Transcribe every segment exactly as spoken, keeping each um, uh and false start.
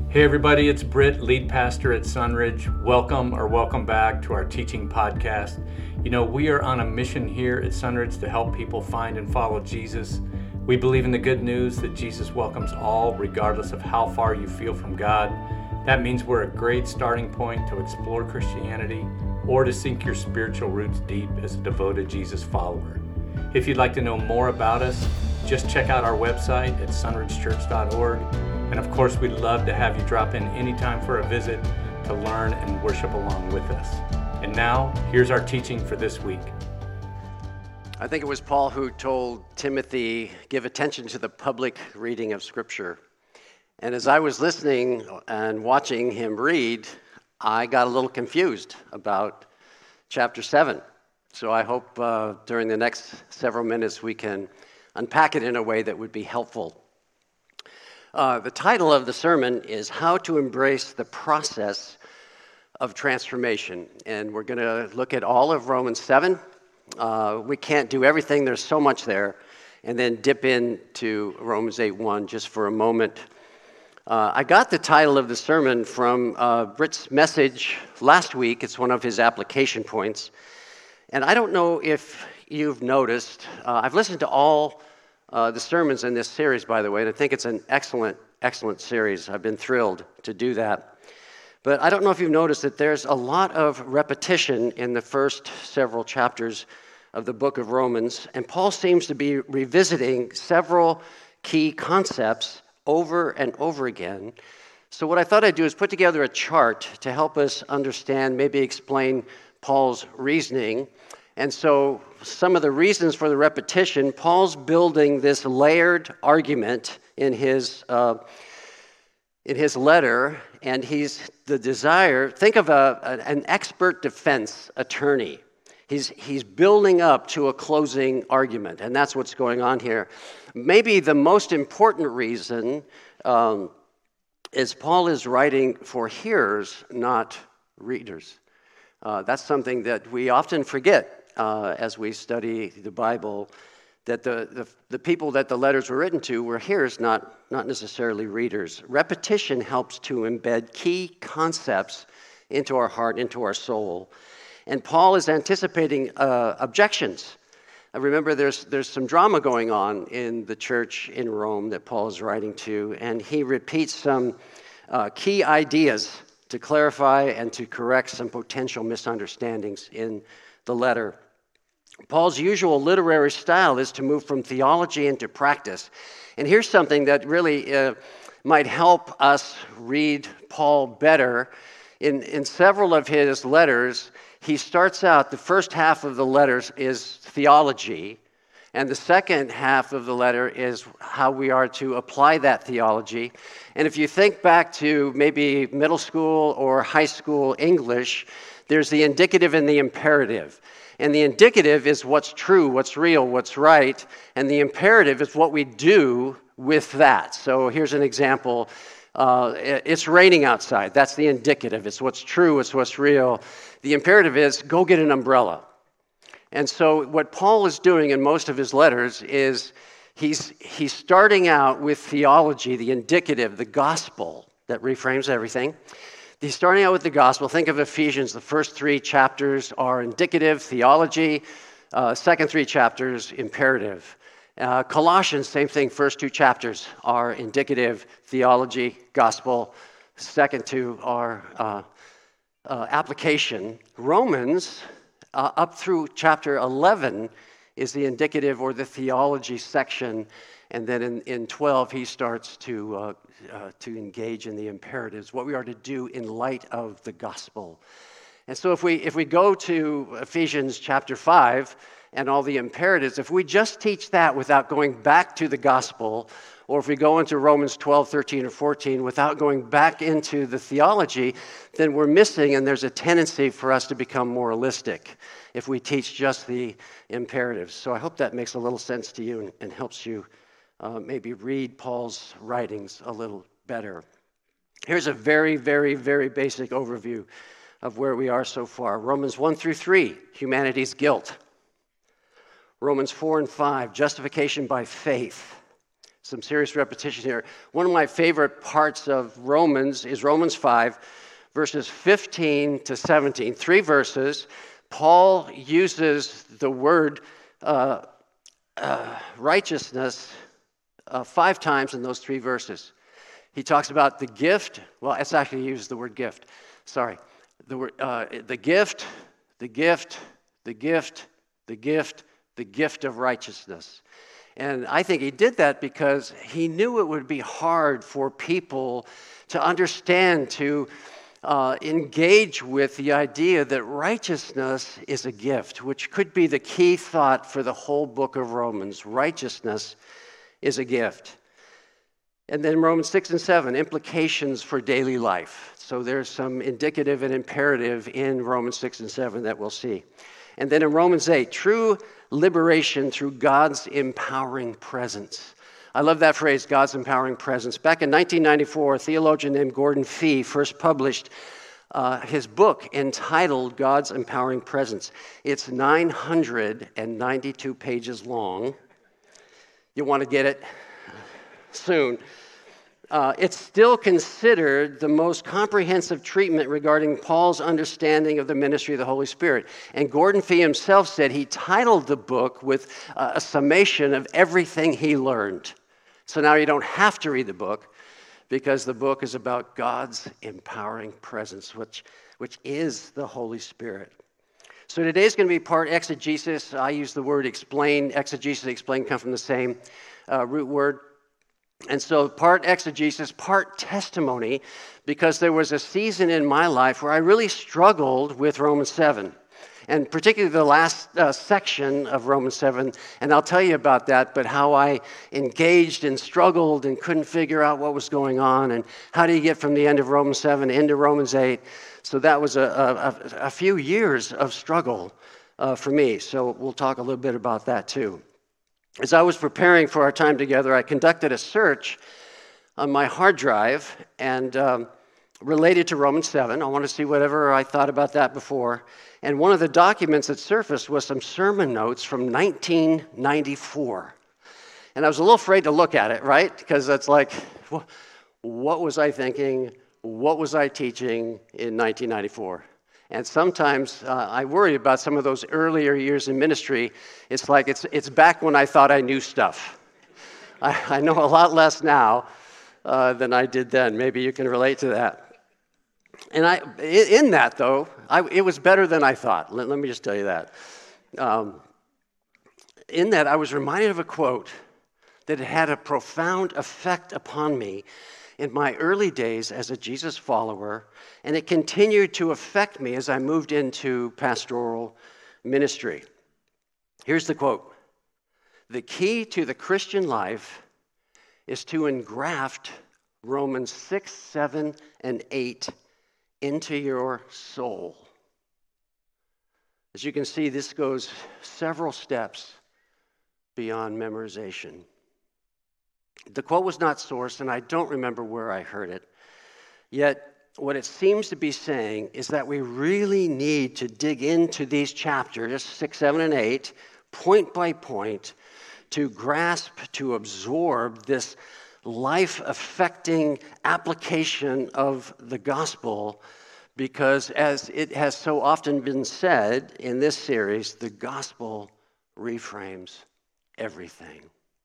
Hey everybody, it's Britt, lead pastor at Sunridge. Welcome or welcome back to our teaching podcast. You know, we are on a mission here at Sunridge to help people find and follow Jesus. We believe in the good news that Jesus welcomes all, regardless of how far you feel from God. That means we're a great starting point to explore Christianity or to sink your spiritual roots deep as a devoted Jesus follower. If you'd like to know more about us, just check out our website at sunridge church dot org. And of course, we'd love to have you drop in anytime for a visit to learn and worship along with us. And now, here's our teaching for this week. I think it was Paul who told Timothy, give attention to the public reading of Scripture. And as I was listening and watching him read, I got a little confused about chapter seven. So I hope uh, during the next several minutes we can unpack it in a way that would be helpful. Uh, the title of the sermon is How to Embrace the Process of Transformation. And we're going to look at all of Romans seven. Uh, we can't do everything. There's so much there. And then dip into Romans eight one just for a moment. Uh, I got the title of the sermon from uh, Britt's message last week. It's one of his application points. And I don't know if you've noticed, uh, I've listened to all Uh, the sermons in this series, by the way, and I think it's an excellent, excellent series. I've been thrilled to do that. But I don't know if you've noticed that there's a lot of repetition in the first several chapters of the book of Romans, and Paul seems to be revisiting several key concepts over and over again. So what I thought I'd do is put together a chart to help us understand, maybe explain Paul's reasoning. And so some of the reasons for the repetition, Paul's building this layered argument in his uh, in his letter, and he's the desire, think of a, an expert defense attorney. He's, he's building up to a closing argument, and that's what's going on here. Maybe the most important reason um, is Paul is writing for hearers, not readers. Uh, that's something that we often forget. Uh, as we study the Bible, that the, the, the people that the letters were written to were hearers, not, not necessarily readers. Repetition helps to embed key concepts into our heart, into our soul. And Paul is anticipating uh, objections. I remember there's, there's some drama going on in the church in Rome that Paul is writing to, and he repeats some uh, key ideas to clarify and to correct some potential misunderstandings in the letter. Paul's usual literary style is to move from theology into practice. And here's something that really uh, might help us read Paul better. In, in several of his letters, he starts out, the first half of the letters is theology, and the second half of the letter is how we are to apply that theology. And if you think back to maybe middle school or high school English, there's the indicative and the imperative. And the indicative is what's true, what's real, what's right. And the imperative is what we do with that. So here's an example. Uh, it's raining outside. That's the indicative. It's what's true, it's what's real. The imperative is go get an umbrella. And so what Paul is doing in most of his letters is he's, he's starting out with theology, the indicative, the gospel that reframes everything. He's starting out with the gospel. Think of Ephesians. The first three chapters are indicative, theology. Uh, second three chapters, imperative. Uh, Colossians, same thing. First two chapters are indicative, theology, gospel. Second two are uh, uh, application. Romans, uh, up through chapter eleven, is the indicative or the theology section. And then in, in twelve, he starts to uh, uh, to engage in the imperatives, what we are to do in light of the gospel. And so if we if we go to Ephesians chapter five and all the imperatives, if we just teach that without going back to the gospel, or if we go into Romans twelve, thirteen, or fourteen without going back into the theology, then we're missing, and there's a tendency for us to become moralistic if we teach just the imperatives. So I hope that makes a little sense to you and, and helps you Uh, maybe read Paul's writings a little better. Here's a very, very, very basic overview of where we are so far. Romans one through three, humanity's guilt. Romans four and five, justification by faith. some serious repetition here. One of my favorite parts of Romans is Romans five, verses fifteen to seventeen. Three verses. Paul uses the word uh, uh, righteousness uh, five times in those three verses. He talks about the gift. Well, it's actually he used the word gift. Sorry. The word, uh, the gift, the gift, the gift, the gift, the gift of righteousness. And I think he did that because he knew it would be hard for people to understand, to uh, engage with the idea that righteousness is a gift, which could be the key thought for the whole book of Romans. Righteousness is a gift. And then Romans six and seven, implications for daily life. So there's some indicative and imperative in Romans six and seven that we'll see. And then in Romans eight, true liberation through God's empowering presence. I love that phrase, God's empowering presence. Back in nineteen ninety-four, a theologian named Gordon Fee first published uh, his book entitled God's Empowering Presence. It's nine hundred ninety-two pages long. You want to get it soon. Uh, it's still considered the most comprehensive treatment regarding Paul's understanding of the ministry of the Holy Spirit. And Gordon Fee himself said he titled the book with uh, a summation of everything he learned. So now you don't have to read the book because the book is about God's empowering presence, which, which is the Holy Spirit. So today's going to be part exegesis. I use the word explain. Exegesis and explain come from the same uh, root word. And so part exegesis, part testimony, because there was a season in my life where I really struggled with Romans seven, and particularly the last uh, section of Romans seven, and I'll tell you about that, but how I engaged and struggled and couldn't figure out what was going on, and how do you get from the end of Romans seven into Romans eight. So that was a, a, a few years of struggle uh, for me, so we'll talk a little bit about that too. As I was preparing for our time together, I conducted a search on my hard drive and um, related to Romans seven. I want to see whatever I thought about that before. And one of the documents that surfaced was some sermon notes from nineteen ninety-four. And I was a little afraid to look at it, right? Because it's like, what was I thinking? What was I teaching in nineteen ninety-four? And sometimes uh, I worry about some of those earlier years in ministry. It's like it's it's back when I thought I knew stuff. I, I know a lot less now uh, than I did then. Maybe you can relate to that. And I, in that, though, I, it was better than I thought. Let, let me just tell you that. Um, in that, I was reminded of a quote that had a profound effect upon me in my early days as a Jesus follower, and it continued to affect me as I moved into pastoral ministry. Here's the quote. The key to the Christian life is to engraft Romans six, seven, and eight into your soul. As you can see, this goes several steps beyond memorization. The quote was not sourced, and I don't remember where I heard it. Yet, what it seems to be saying is that we really need to dig into these chapters, six, seven, and eight, point by point, to grasp, to absorb this life-affecting application of the gospel, because as it has so often been said in this series, the gospel reframes everything.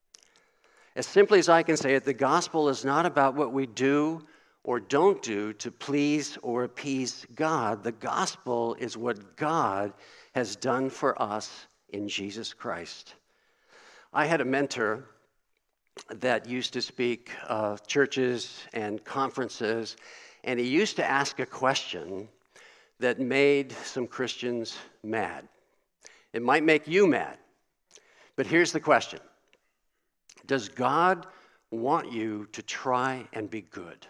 As simply as I can say it, the gospel is not about what we do or don't do to please or appease God. The gospel is what God has done for us in Jesus Christ. I had a mentor that used to speak uh, churches and conferences, and he used to ask a question that made some Christians mad. It might make you mad, but here's the question. Does God want you to try and be good?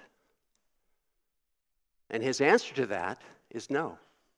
And his answer to that is no.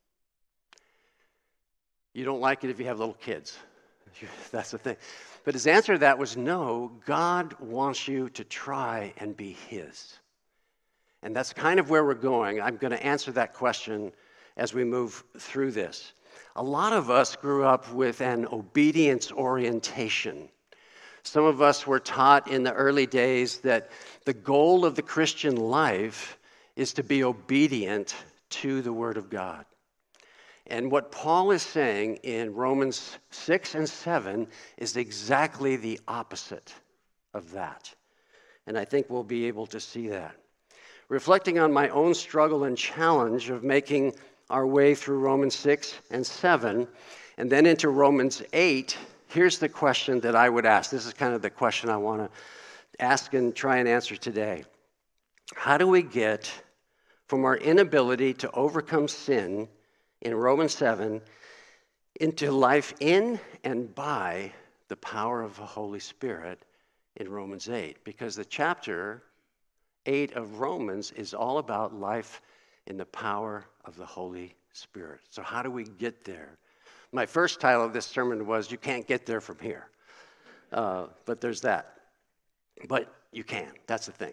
You don't like it if you have little kids. That's the thing. But his answer to that was no, God wants you to try and be his. And that's kind of where we're going. I'm going to answer that question as we move through this. A lot of us grew up with an obedience orientation. Some of us were taught in the early days that the goal of the Christian life is to be obedient to the Word of God. And what Paul is saying in Romans six and seven is exactly the opposite of that. And I think we'll be able to see that. Reflecting on my own struggle and challenge of making our way through Romans six and seven, and then into Romans eight, here's the question that I would ask. This is kind of the question I want to ask and try and answer today. How do we get from our inability to overcome sin in Romans seven into life in and by the power of the Holy Spirit in Romans eight? Because the chapter eight of Romans is all about life in the power of the Holy Spirit. So how do we get there? My first title of this sermon was, You Can't Get There From Here. Uh, but there's that. But you can. That's the thing.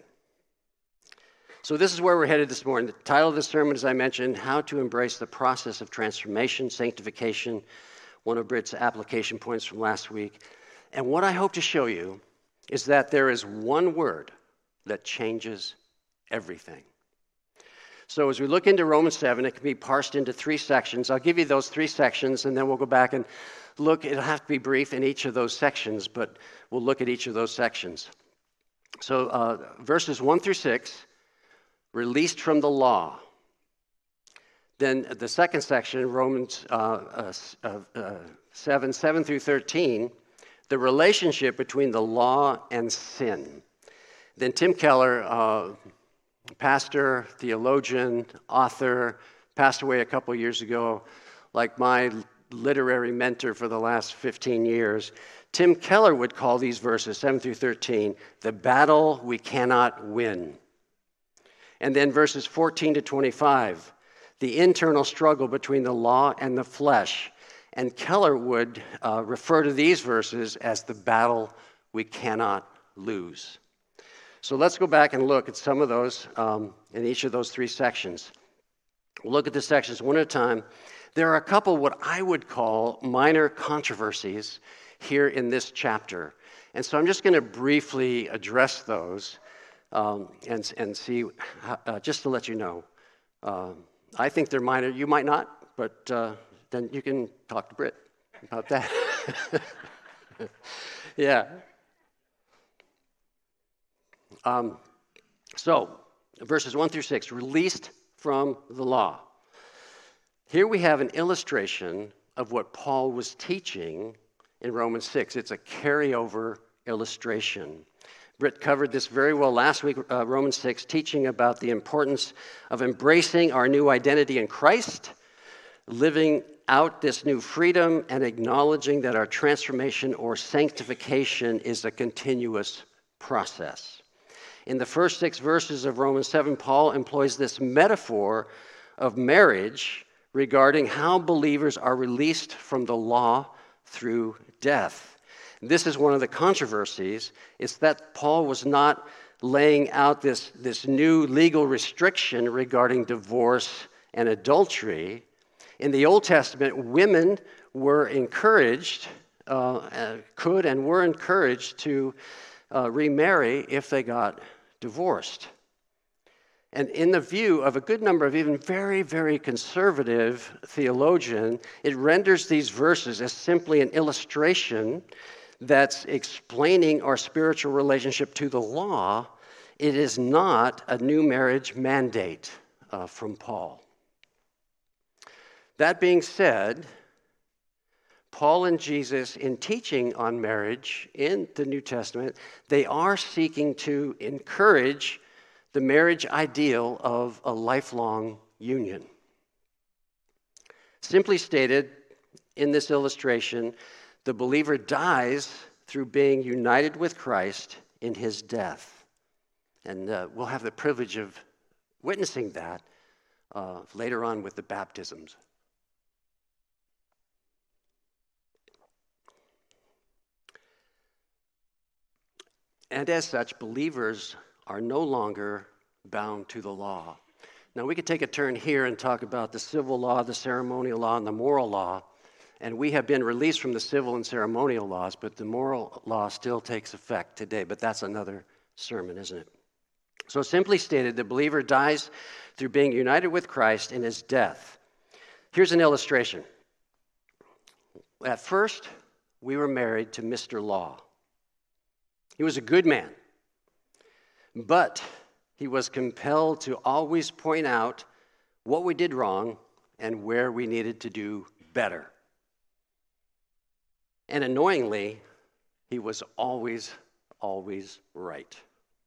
So this is where we're headed this morning. The title of the sermon, as I mentioned, How to Embrace the Process of Transformation, Sanctification, one of Britt's application points from last week. And what I hope to show you is that there is one word that changes everything. So as we look into Romans seven, it can be parsed into three sections. I'll give you those three sections, and then we'll go back and look. It'll have to be brief in each of those sections, but we'll look at each of those sections. So uh, verses one through six, released from the law. Then the second section, Romans uh, uh, uh, seven, seven through thirteen, the relationship between the law and sin. Then Tim Keller, uh, pastor, theologian, author, passed away a couple years ago, like my literary mentor for the last fifteen years. Tim Keller would call these verses, seven through thirteen, the battle we cannot win. And then verses fourteen to twenty-five, the internal struggle between the law and the flesh. And Keller would uh, refer to these verses as the battle we cannot lose. So let's go back and look at some of those um, in each of those three sections. We'll look at the sections one at a time. There are a couple what I would call minor controversies here in this chapter. And so I'm just going to briefly address those um, and, and see, how, uh, just to let you know. Uh, I think they're minor. You might not, but uh, then you can talk to Britt about that. Yeah. Um, so, verses one through six, released from the law. Here we have an illustration of what Paul was teaching in Romans six. It's a carryover illustration. Britt covered this very well last week, uh, Romans six, teaching about the importance of embracing our new identity in Christ, living out this new freedom, and acknowledging that our transformation or sanctification is a continuous process. In the first six verses of Romans seven, Paul employs this metaphor of marriage regarding how believers are released from the law through death. This is one of the controversies. It's that Paul was not laying out this, this new legal restriction regarding divorce and adultery. In the Old Testament, women were encouraged, uh, uh, could and were encouraged to uh, remarry if they got divorced. And in the view of a good number of even very, very conservative theologians, it renders these verses as simply an illustration that's explaining our spiritual relationship to the law. It is not a new marriage mandate uh, from Paul. That being said, Paul and Jesus, in teaching on marriage in the New Testament, they are seeking to encourage the marriage ideal of a lifelong union. Simply stated, in this illustration, the believer dies through being united with Christ in his death. And uh, we'll have the privilege of witnessing that uh, later on with the baptisms. And as such, believers are no longer bound to the law. Now, we could take a turn here and talk about the civil law, the ceremonial law, and the moral law, And we have been released from the civil and ceremonial laws, but the moral law still takes effect today. But that's another sermon, isn't it? So simply stated, the believer dies through being united with Christ in his death. Here's an illustration. At first, we were married to Mister Law. He was a good man, but he was compelled to always point out what we did wrong and where we needed to do better. And annoyingly, he was always, always right.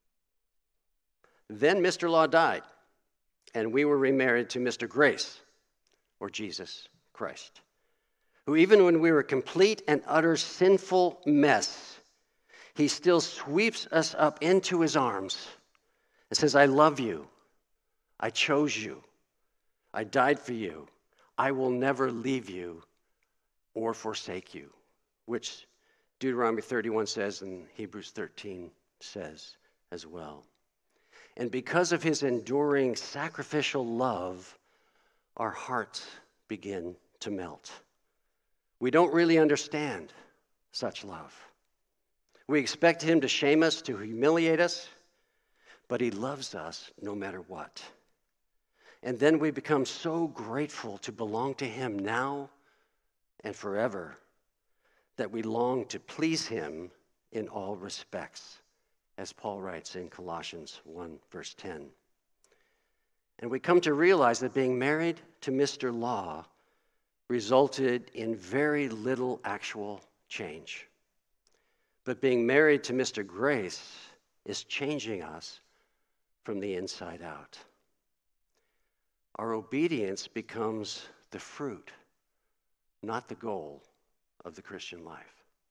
Then Mister Law died, and we were remarried to Mister Grace, or Jesus Christ, who even when we were complete and utter sinful mess, he still sweeps us up into his arms and says, I love you. I chose you. I died for you. I will never leave you or forsake you, which Deuteronomy thirty-one says and Hebrews thirteen says as well. And because of his enduring sacrificial love, our hearts begin to melt. We don't really understand such love. We expect him to shame us, to humiliate us, but he loves us no matter what. And then we become so grateful to belong to him now and forever that we long to please him in all respects, as Paul writes in Colossians one, verse ten. And we come to realize that being married to Mister Law resulted in very little actual change. But being married to Mister Grace is changing us from the inside out. Our obedience becomes the fruit, not the goal of the Christian life.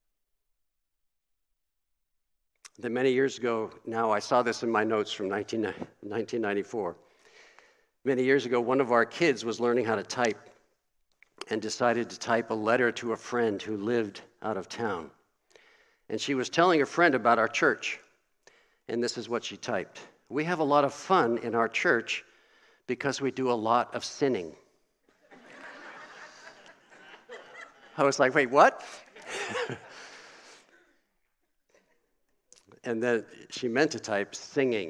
That many years ago, now I saw this in my notes from nineteen ninety-four. Many years ago, one of our kids was learning how to type and decided to type a letter to a friend who lived out of town. And she was telling her friend about our church. And this is what she typed. We have a lot of fun in our church because we do a lot of sinning. I was like, wait, what? And then she meant to type singing.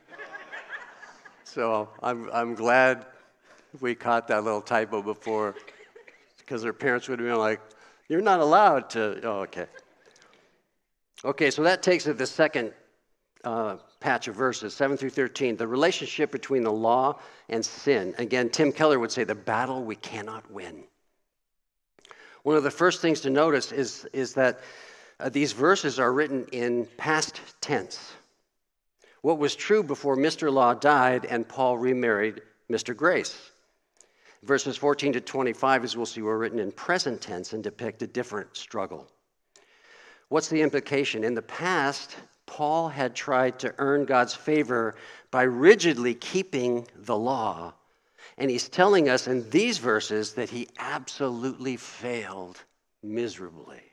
So I'm I'm glad we caught that little typo before, because her parents would have been like, you're not allowed to, oh, okay. Okay, so that takes us to the second uh, patch of verses, seven through thirteen, the relationship between the law and sin. Again, Tim Keller would say, the battle we cannot win. One of the first things to notice is, is that uh, these verses are written in past tense. What was true before Mister Law died and Paul remarried Mister Grace. Verses fourteen to twenty-five, as we'll see, were written in present tense and depict a different struggle. What's the implication? In the past, Paul had tried to earn God's favor by rigidly keeping the law. And he's telling us in these verses that he absolutely failed miserably.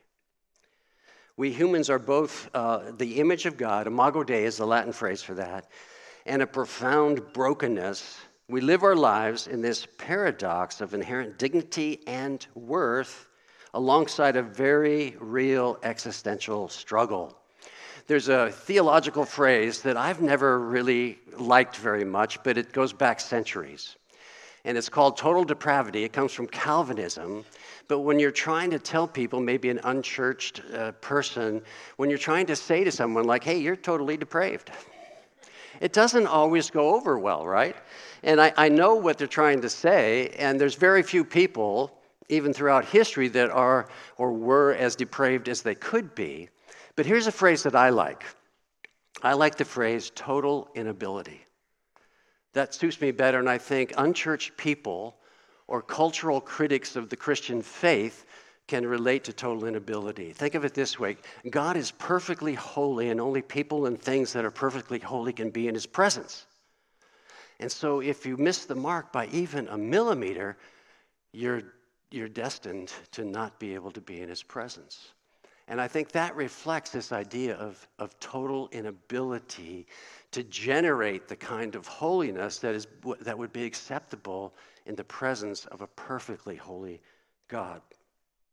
We humans are both uh, the image of God, imago Dei is the Latin phrase for that, and a profound brokenness. We live our lives in this paradox of inherent dignity and worth alongside a very real existential struggle. There's a theological phrase that I've never really liked very much, but it goes back centuries. And it's called total depravity. It comes from Calvinism. But when you're trying to tell people, maybe an unchurched uh, person, when you're trying to say to someone like, hey, you're totally depraved, it doesn't always go over well, right? And I, I know what they're trying to say, and there's very few people, even throughout history, that are or were as depraved as they could be. But here's a phrase that I like. I like the phrase total inability. That suits me better, and I think unchurched people or cultural critics of the Christian faith can relate to total inability. Think of it this way. God is perfectly holy, and only people and things that are perfectly holy can be in his presence. And so if you miss the mark by even a millimeter, you're, you're destined to not be able to be in his presence. And I think that reflects this idea of, of total inability to generate the kind of holiness that is that would be acceptable in the presence of a perfectly holy God.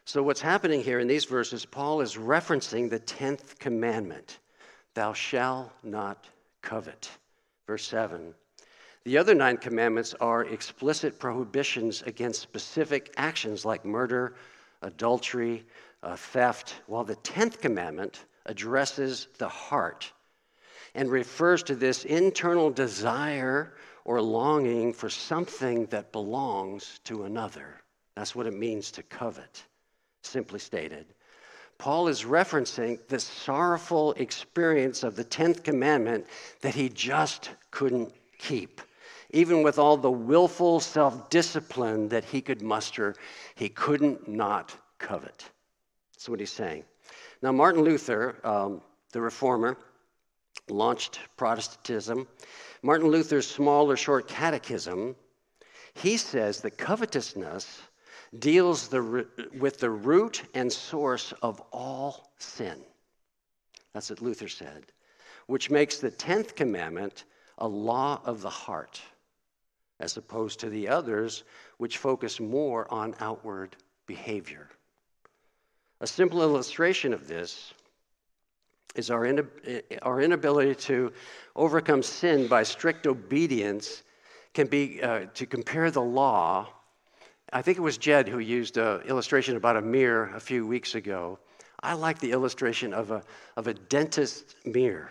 So what's happening here in these verses, Paul is referencing the tenth commandment, thou shalt not covet. Verse seven. The other nine commandments are explicit prohibitions against specific actions like murder, adultery, uh, theft, while the tenth commandment addresses the heart and refers to this internal desire or longing for something that belongs to another. That's what it means to covet, simply stated. Paul is referencing the sorrowful experience of the tenth commandment that he just couldn't keep. Even with all the willful self-discipline that he could muster, he couldn't not covet. That's what he's saying. Now, Martin Luther, um, the reformer, launched Protestantism. Martin Luther's small or short catechism, he says that covetousness deals the, with the root and source of all sin. That's what Luther said, which makes the tenth commandment a law of the heart, as opposed to the others, which focus more on outward behavior. A simple illustration of this is our, in, our inability to overcome sin by strict obedience can be uh, to compare the law. I think it was Jed who used an illustration about a mirror a few weeks ago. I like the illustration of a, of a dentist's mirror.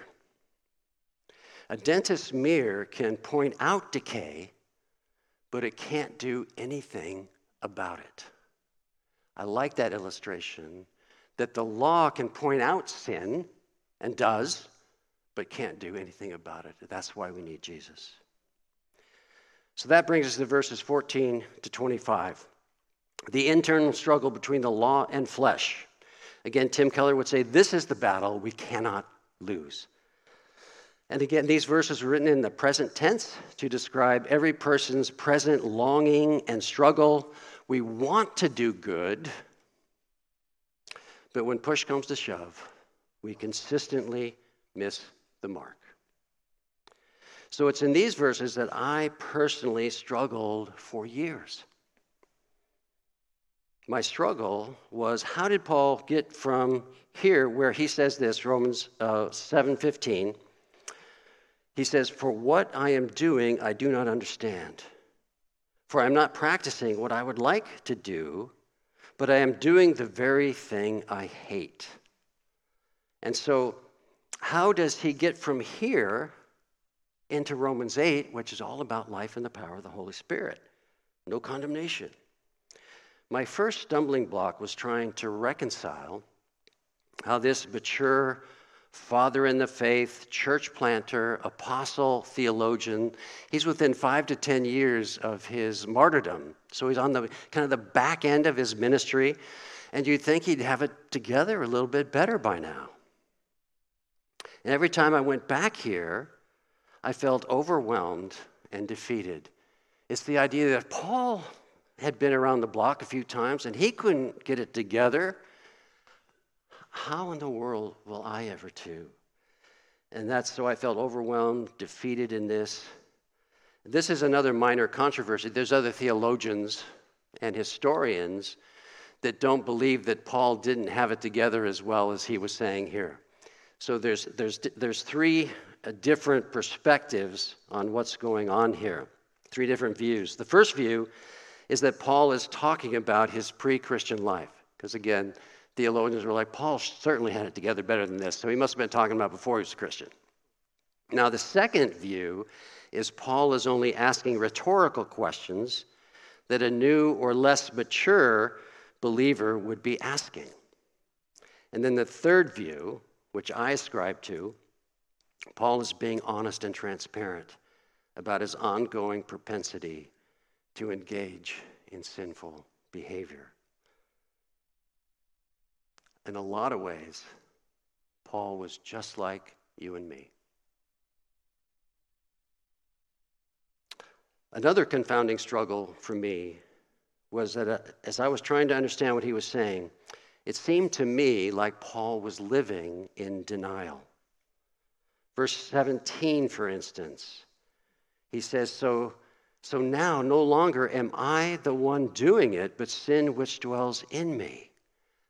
A dentist's mirror can point out decay, but it can't do anything about it. I like that illustration, that the law can point out sin, and does, but can't do anything about it. That's why we need Jesus. So that brings us to verses fourteen to twenty-five. The internal struggle between the law and flesh. Again, Tim Keller would say, this is the battle we cannot lose. And again, these verses were written in the present tense to describe every person's present longing and struggle. We want to do good, but when push comes to shove, we consistently miss the mark. So it's in these verses that I personally struggled for years. My struggle was, how did Paul get from here where he says this, Romans uh, seven fifteen, he says, for what I am doing, I do not understand. For I am not practicing what I would like to do, but I am doing the very thing I hate. And so, how does he get from here into Romans eight, which is all about life and the power of the Holy Spirit? No condemnation. My first stumbling block was trying to reconcile how this mature father in the faith, church planter, apostle, theologian, he's within five to ten years of his martyrdom. So he's on the kind of the back end of his ministry, and you'd think he'd have it together a little bit better by now. And every time I went back here, I felt overwhelmed and defeated. It's the idea that Paul had been around the block a few times and he couldn't get it together. How in the world will I ever too? And that's so I felt overwhelmed, defeated in this. This is another minor controversy. There's other theologians and historians that don't believe that Paul didn't have it together as well as he was saying here. So there's there's there's three different perspectives on what's going on here, three different views. The first view is that Paul is talking about his pre-Christian life, because again, theologians were like, Paul certainly had it together better than this, so he must have been talking about before he was a Christian. Now, the second view is Paul is only asking rhetorical questions that a new or less mature believer would be asking. And then the third view, which I ascribe to, Paul is being honest and transparent about his ongoing propensity to engage in sinful behavior. In a lot of ways, Paul was just like you and me. Another confounding struggle for me was that uh, as I was trying to understand what he was saying, it seemed to me like Paul was living in denial. Verse seventeen, for instance, he says, so, so now no longer am I the one doing it, but sin which dwells in me.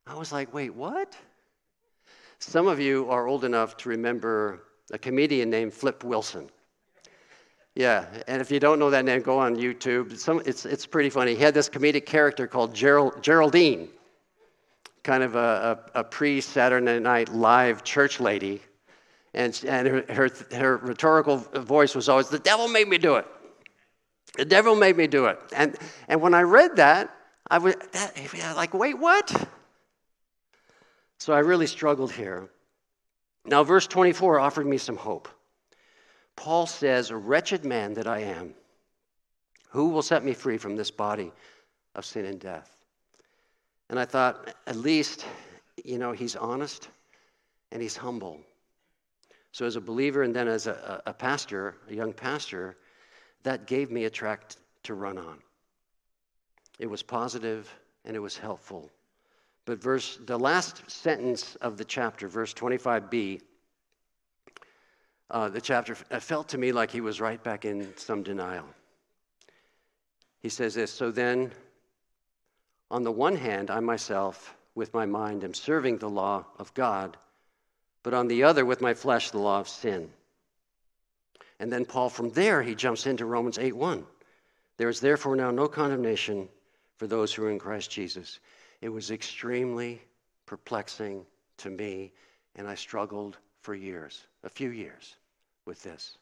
I was like, wait, what? Some of you are old enough to remember a comedian named Flip Wilson. Yeah, and if you don't know that name, go on YouTube. Some, it's, it's pretty funny. He had this comedic character called Gerald, Geraldine, kind of a, a, a pre-Saturday Night Live church lady. And, and her, her, her rhetorical voice was always, the devil made me do it. The devil made me do it. And, and when I read that, I was that, like, wait, what? So I really struggled here. Now, verse twenty-four offered me some hope. Paul says, wretched man that I am, who will set me free from this body of sin and death? And I thought, at least, you know, he's honest and he's humble. So as a believer and then as a, a pastor, a young pastor, that gave me a track to run on. It was positive and it was helpful. But verse, the last sentence of the chapter, verse twenty-five b, uh, the chapter felt to me like he was right back in some denial. He says this, so then, on the one hand, I myself, with my mind, am serving the law of God, but on the other, with my flesh, the law of sin. And then Paul, from there, he jumps into Romans eight one. There is therefore now no condemnation for those who are in Christ Jesus. It was extremely perplexing to me, and I struggled for years, a few years, with this.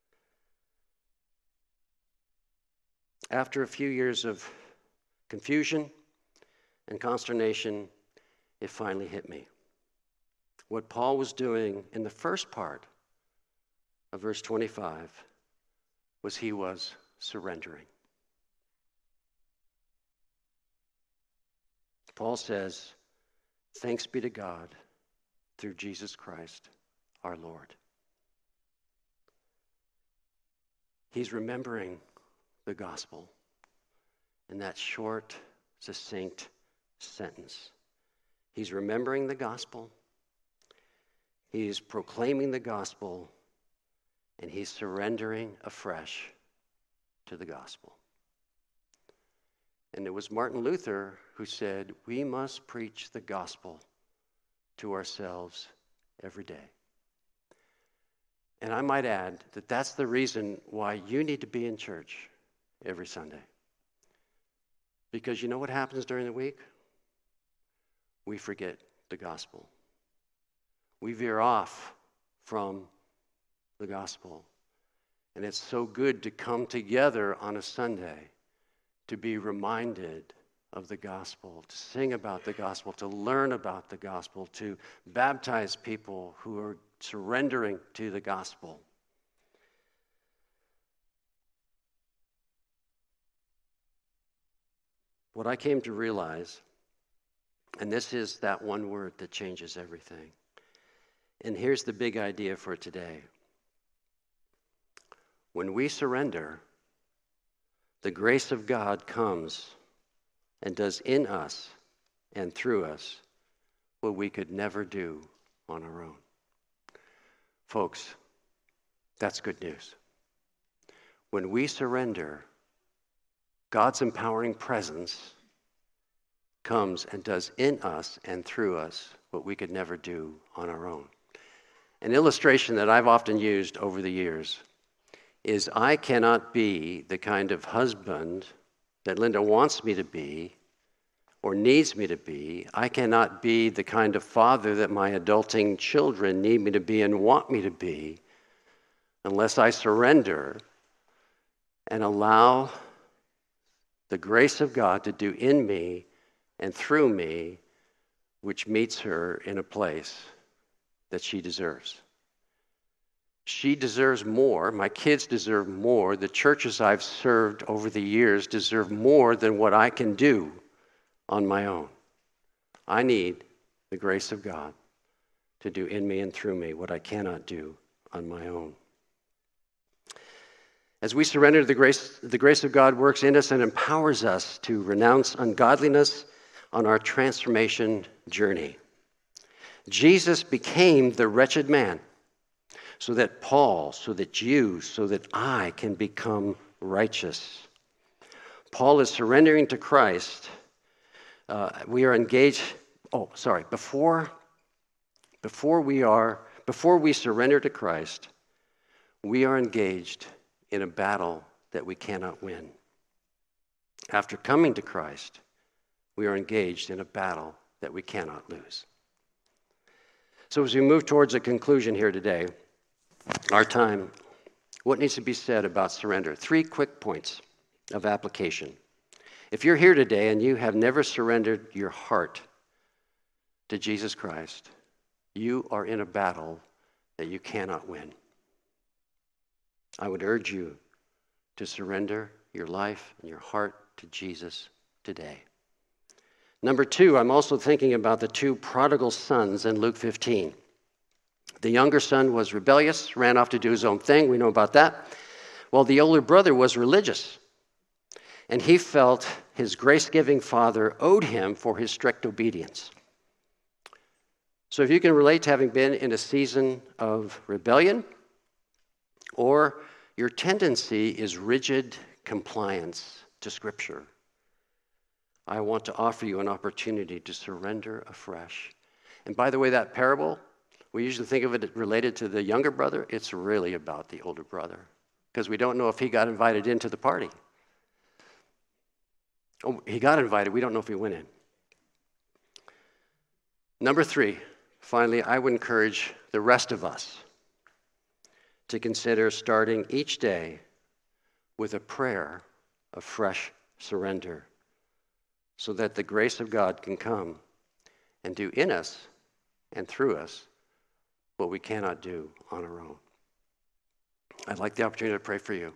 After a few years of confusion and consternation, it finally hit me. What Paul was doing in the first part of verse twenty-five was he was surrendering. Paul says, thanks be to God through Jesus Christ our Lord. He's remembering the gospel in that short, succinct sentence. He's remembering the gospel. He's proclaiming the gospel, and he's surrendering afresh to the gospel. And it was Martin Luther who said, we must preach the gospel to ourselves every day. And I might add that that's the reason why you need to be in church every Sunday. Because you know what happens during the week? We forget the gospel. We veer off from the gospel. And it's so good to come together on a Sunday to be reminded of the gospel, to sing about the gospel, to learn about the gospel, to baptize people who are surrendering to the gospel. What I came to realize, and this is that one word that changes everything, and here's the big idea for today. When we surrender, the grace of God comes and does in us and through us what we could never do on our own. Folks, that's good news. When we surrender, God's empowering presence comes and does in us and through us what we could never do on our own. An illustration that I've often used over the years is I cannot be the kind of husband that Linda wants me to be or needs me to be. I cannot be the kind of father that my adulting children need me to be and want me to be unless I surrender and allow the grace of God to do in me and through me, which meets her in a place that she deserves. She deserves more. My kids deserve more. The churches I've served over the years deserve more than what I can do on my own. I need the grace of God to do in me and through me what I cannot do on my own. As we surrender to the grace, the grace of God works in us and empowers us to renounce ungodliness on our transformation journey. Jesus became the wretched man so that Paul, so that you, so that I can become righteous. Paul is surrendering to Christ. Uh, we are engaged oh, sorry, before, before we are, before we surrender to Christ, we are engaged in a battle that we cannot win. After coming to Christ, we are engaged in a battle that we cannot lose. So as we move towards a conclusion here today, our time, what needs to be said about surrender? Three quick points of application. If you're here today and you have never surrendered your heart to Jesus Christ, you are in a battle that you cannot win. I would urge you to surrender your life and your heart to Jesus today. Number two, I'm also thinking about the two prodigal sons in Luke fifteen. The younger son was rebellious, ran off to do his own thing. We know about that. While the older brother was religious. And he felt his grace-giving father owed him for his strict obedience. So if you can relate to having been in a season of rebellion, or your tendency is rigid compliance to Scripture, I want to offer you an opportunity to surrender afresh. And by the way, that parable, we usually think of it related to the younger brother. It's really about the older brother, because we don't know if he got invited into the party. Oh, he got invited. We don't know if he went in. Number three, finally, I would encourage the rest of us to consider starting each day with a prayer of fresh surrender, so that the grace of God can come and do in us and through us what we cannot do on our own. I'd like the opportunity to pray for you.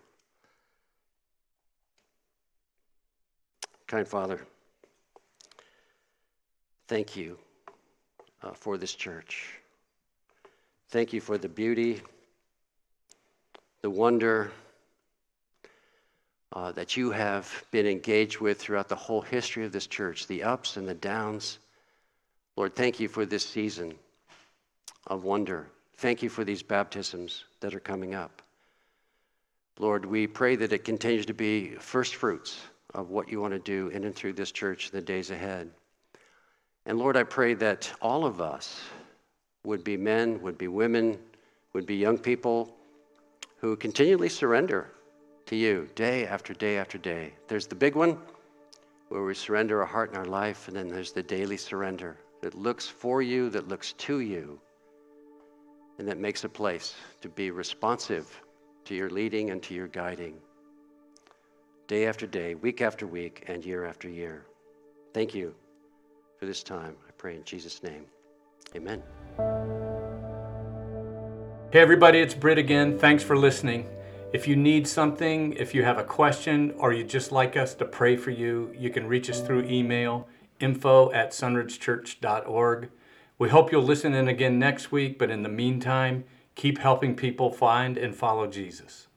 Kind Father, thank you uh, for this church. Thank you for the beauty, the wonder uh, that you have been engaged with throughout the whole history of this church, the ups and the downs. Lord, thank you for this season of wonder. Thank you for these baptisms that are coming up. Lord, we pray that it continues to be first fruits of what you want to do in and through this church in the days ahead. And Lord, I pray that all of us would be men, would be women, would be young people who continually surrender to you day after day after day. There's the big one where we surrender our heart and our life, and then there's the daily surrender that looks for you, that looks to you, and that makes a place to be responsive to your leading and to your guiding day after day, week after week, and year after year. Thank you for this time. I pray in Jesus' name. Amen. Hey everybody, it's Britt again. Thanks for listening. If you need something, if you have a question, or you'd just like us to pray for you, you can reach us through email, info at sunridge church dot org. We hope you'll listen in again next week, but in the meantime, keep helping people find and follow Jesus.